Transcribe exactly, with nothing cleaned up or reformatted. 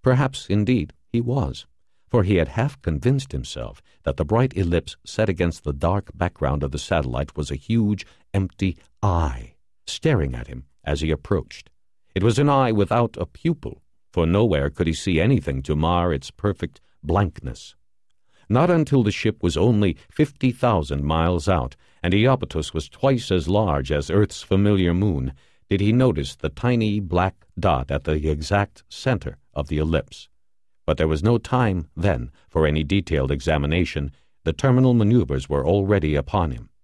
Perhaps, indeed, he was, for he had half convinced himself that the bright ellipse set against the dark background of the satellite was a huge, empty eye, staring at him as he approached. It was an eye without a pupil, for nowhere could he see anything to mar its perfect blankness. Not until the ship was only fifty thousand miles out, and Iapetus was twice as large as Earth's familiar moon, did he notice the tiny black dot at the exact center of the ellipse. But there was no time, then, for any detailed examination. The terminal maneuvers were already upon him.